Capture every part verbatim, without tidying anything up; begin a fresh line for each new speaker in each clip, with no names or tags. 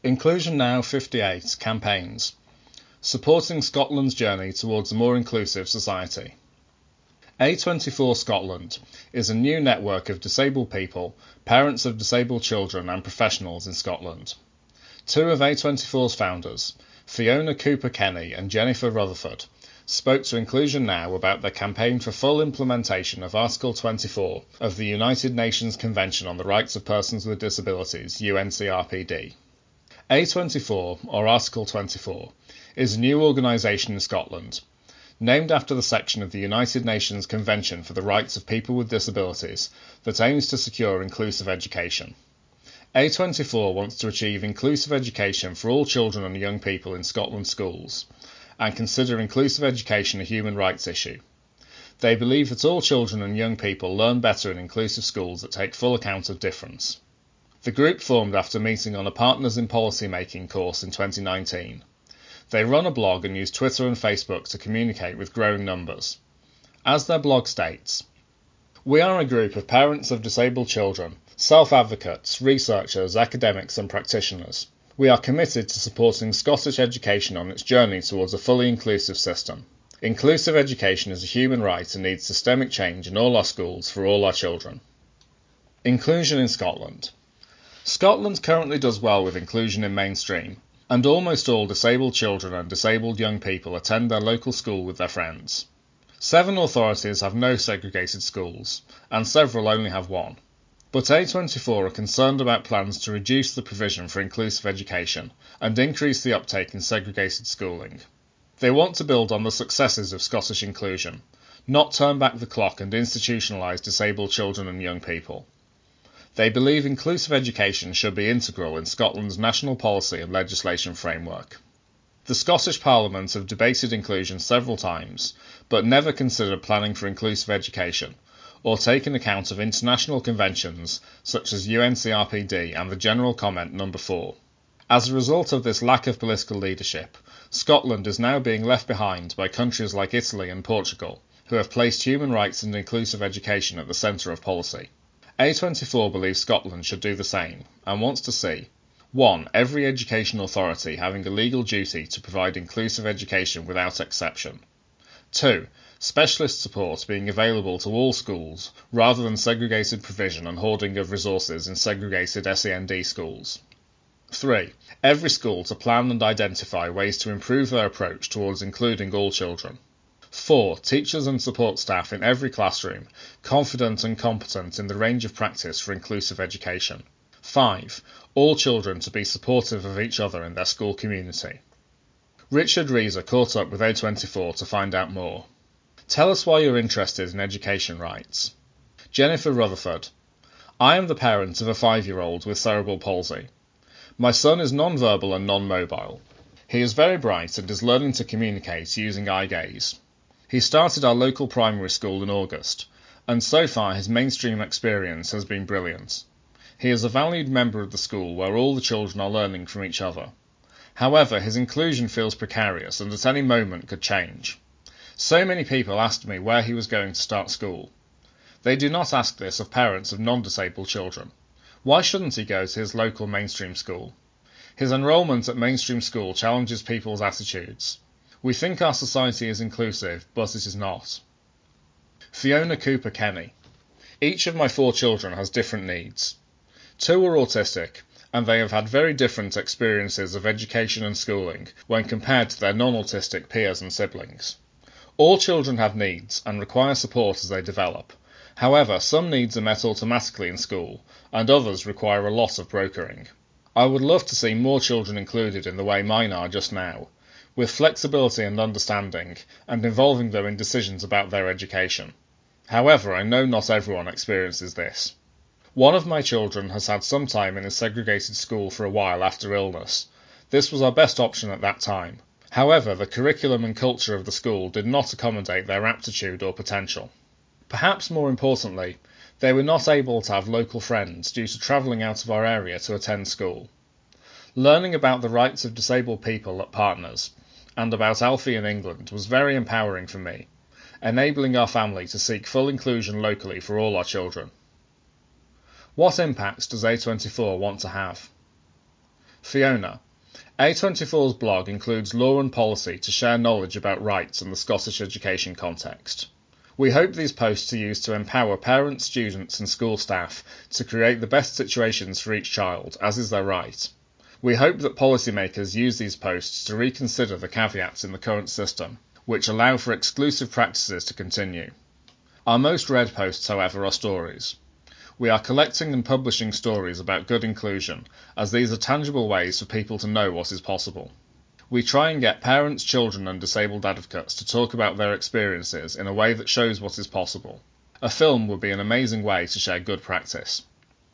Inclusion Now fifty-eight campaigns, supporting Scotland's journey towards a more inclusive society. A twenty-four Scotland is a new network of disabled people, parents of disabled children and professionals in Scotland. Two of A twenty-four's founders, Fiona Cooper-Kenny and Jennifer Rutherford, spoke to Inclusion Now about their campaign for full implementation of Article twenty-four of the United Nations Convention on the Rights of Persons with Disabilities, U N C R P D. A twenty-four, or Article twenty-four, is a new organisation in Scotland, named after the section of the United Nations Convention for the Rights of People with Disabilities that aims to secure inclusive education. A twenty-four wants to achieve inclusive education for all children and young people in Scotland's schools, and consider inclusive education a human rights issue. They believe that all children and young people learn better in inclusive schools that take full account of difference. The group formed after meeting on a Partners in Policy Making course in twenty nineteen. They run a blog and use Twitter and Facebook to communicate with growing numbers. As their blog states, "We are a group of parents of disabled children, self-advocates, researchers, academics and practitioners. We are committed to supporting Scottish education on its journey towards a fully inclusive system. Inclusive education is a human right and needs systemic change in all our schools for all our children." Inclusion in Scotland. Scotland currently does well with inclusion in mainstream, and almost all disabled children and disabled young people attend their local school with their friends. Seven authorities have no segregated schools, and several only have one. But A twenty-four are concerned about plans to reduce the provision for inclusive education and increase the uptake in segregated schooling. They want to build on the successes of Scottish inclusion, not turn back the clock and institutionalise disabled children and young people. They believe inclusive education should be integral in Scotland's national policy and legislation framework. The Scottish Parliament have debated inclusion several times, but never considered planning for inclusive education, or taken account of international conventions such as U N C R P D and the General Comment number four. As a result of this lack of political leadership, Scotland is now being left behind by countries like Italy and Portugal, who have placed human rights and inclusive education at the centre of policy. A twenty-four believes Scotland should do the same, and wants to see one Every education authority having a legal duty to provide inclusive education without exception. two Specialist support being available to all schools, rather than segregated provision and hoarding of resources in segregated S E N D schools. three Every school to plan and identify ways to improve their approach towards including all children. four Teachers and support staff in every classroom, confident and competent in the range of practice for inclusive education. five All children to be supportive of each other in their school community. Richard Reeser caught up with A twenty-four to find out more. Tell us why you're interested in education rights. Jennifer Rutherford. I am the parent of a five-year-old with cerebral palsy. My son is non-verbal and non-mobile. He is very bright and is learning to communicate using eye gaze. He started our local primary school in August, and so far his mainstream experience has been brilliant. He is a valued member of the school where all the children are learning from each other. However, his inclusion feels precarious and at any moment could change. So many people asked me where he was going to start school. They do not ask this of parents of non-disabled children. Why shouldn't he go to his local mainstream school? His enrolment at mainstream school challenges people's attitudes. We think our society is inclusive, but it is not. Fiona Cooper-Kenny. Each of my four children has different needs. Two are autistic, and they have had very different experiences of education and schooling when compared to their non-autistic peers and siblings. All children have needs and require support as they develop. However, some needs are met automatically in school, and others require a lot of brokering. I would love to see more children included in the way mine are just now, with flexibility and understanding, and involving them in decisions about their education. However, I know not everyone experiences this. One of my children has had some time in a segregated school for a while after illness. This was our best option at that time. However, the curriculum and culture of the school did not accommodate their aptitude or potential. Perhaps more importantly, they were not able to have local friends due to travelling out of our area to attend school. Learning about the rights of disabled people at Partners, and about Alfie in England, was very empowering for me, enabling our family to seek full inclusion locally for all our children. What impacts does A twenty-four want to have? Fiona. A twenty-four's blog includes law and policy to share knowledge about rights in the Scottish education context. We hope these posts are used to empower parents, students and school staff to create the best situations for each child, as is their right. We hope that policymakers use these posts to reconsider the caveats in the current system, which allow for exclusive practices to continue. Our most read posts, however, are stories. We are collecting and publishing stories about good inclusion, as these are tangible ways for people to know what is possible. We try and get parents, children and disabled advocates to talk about their experiences in a way that shows what is possible. A film would be an amazing way to share good practice.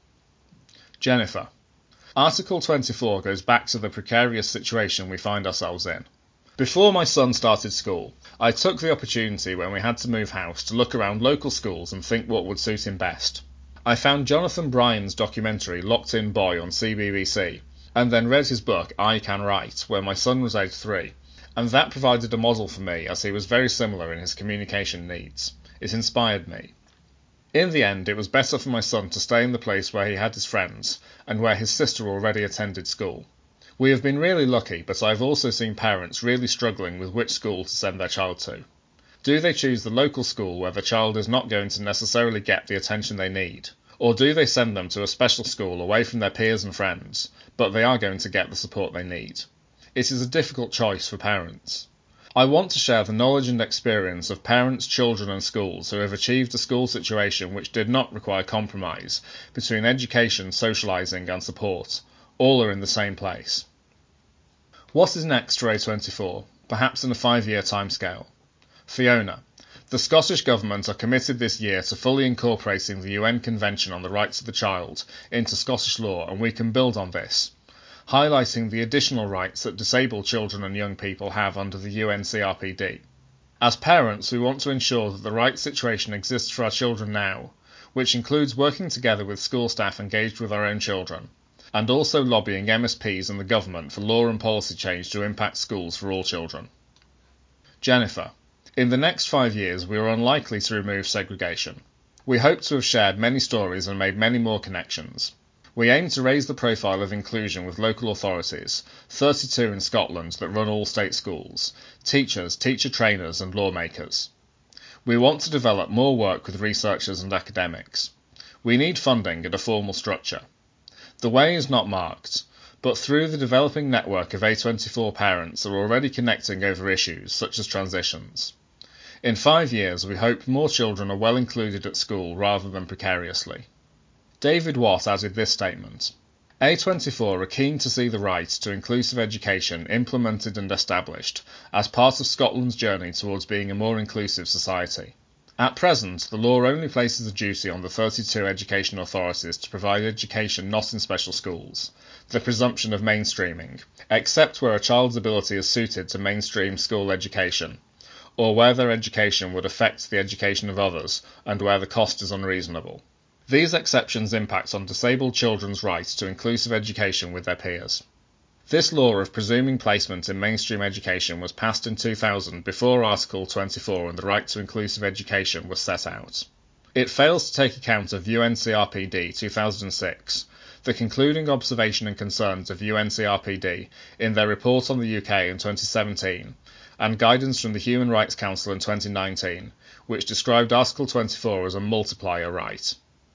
Jennifer. Article twenty-four goes back to the precarious situation we find ourselves in. Before my son started school, I took the opportunity when we had to move house to look around local schools and think what would suit him best. I found Jonathan Bryan's documentary Locked In Boy on C B B C, and then read his book I Can Write, where my son was aged three, and that provided a model for me as he was very similar in his communication needs. It inspired me. In the end, it was better for my son to stay in the place where he had his friends, and where his sister already attended school. We have been really lucky, but I've also seen parents really struggling with which school to send their child to. Do they choose the local school where the child is not going to necessarily get the attention they need? Or do they send them to a special school away from their peers and friends, but they are going to get the support they need? It is a difficult choice for parents. I want to share the knowledge and experience of parents, children and schools who have achieved a school situation which did not require compromise between education, socialising and support. All are in the same place. What is next for A twenty-four, perhaps in a five-year timescale? Fiona. The Scottish Government are committed this year to fully incorporating the U N Convention on the Rights of the Child into Scottish law, and we can build on this, highlighting the additional rights that disabled children and young people have under the U N C R P D. As parents, we want to ensure that the right situation exists for our children now, which includes working together with school staff engaged with our own children, and also lobbying M S Ps and the government for law and policy change to impact schools for all children. Jennifer. In the next five years, we are unlikely to remove segregation. We hope to have shared many stories and made many more connections. We aim to raise the profile of inclusion with local authorities, thirty-two in Scotland that run all state schools, teachers, teacher trainers and lawmakers. We want to develop more work with researchers and academics. We need funding and a formal structure. The way is not marked, but through the developing network of A twenty-four parents are already connecting over issues such as transitions. In five years, we hope more children are well included at school rather than precariously. David Watt added this statement. A twenty-four are keen to see the right to inclusive education implemented and established as part of Scotland's journey towards being a more inclusive society. At present, the law only places a duty on the thirty-two education authorities to provide education not in special schools, the presumption of mainstreaming, except where a child's ability is suited to mainstream school education, or where their education would affect the education of others and where the cost is unreasonable. These exceptions impact on disabled children's right to inclusive education with their peers. This law of presuming placement in mainstream education was passed in two thousand before Article twenty-four and the right to inclusive education was set out. It fails to take account of U N C R P D two thousand six, the concluding observation and concerns of U N C R P D in their report on the U K in twenty seventeen, and guidance from the Human Rights Council in twenty nineteen, which described Article twenty-four as a multiplier right.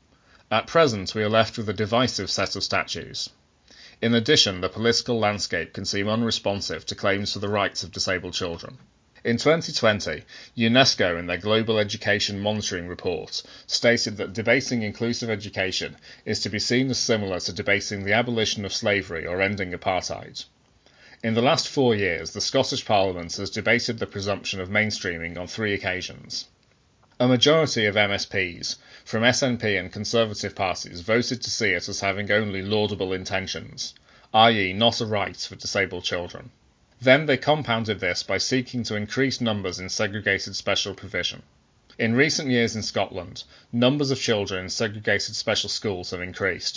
At present, we are left with a divisive set of statutes. In addition, the political landscape can seem unresponsive to claims for the rights of disabled children. In twenty twenty, UNESCO in their Global Education Monitoring Report stated that debating inclusive education is to be seen as similar to debating the abolition of slavery or ending apartheid. In the last four years, the Scottish Parliament has debated the presumption of mainstreaming on three occasions. A majority of M S Ps, from S N P and Conservative parties, voted to see it as having only laudable intentions, that is not a right for disabled children. Then they compounded this by seeking to increase numbers in segregated special provision. In recent years in Scotland, numbers of children in segregated special schools have increased.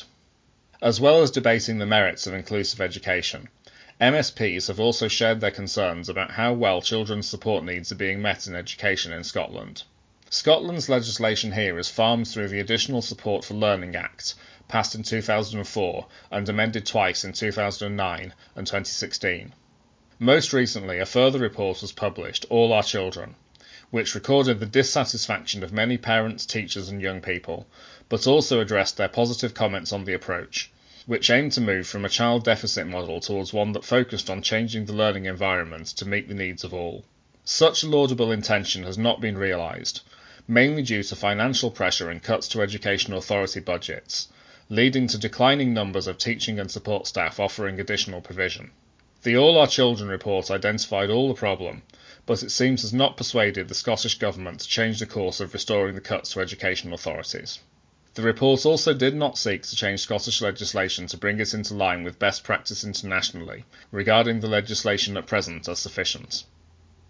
As well as debating the merits of inclusive education, M S Ps have also shared their concerns about how well children's support needs are being met in education in Scotland. Scotland's legislation here is farmed through the Additional Support for Learning Act, passed in two thousand four and amended twice in two thousand nine and twenty sixteen. Most recently, a further report was published, All Our Children, which recorded the dissatisfaction of many parents, teachers and young people, but also addressed their positive comments on the approach, which aimed to move from a child deficit model towards one that focused on changing the learning environment to meet the needs of all. Such a laudable intention has not been realised, mainly due to financial pressure and cuts to education authority budgets, leading to declining numbers of teaching and support staff offering additional provision. The All Our Children report identified all the problem, but it seems has not persuaded the Scottish Government to change the course of restoring the cuts to education authorities. The report also did not seek to change Scottish legislation to bring it into line with best practice internationally, regarding the legislation at present as sufficient.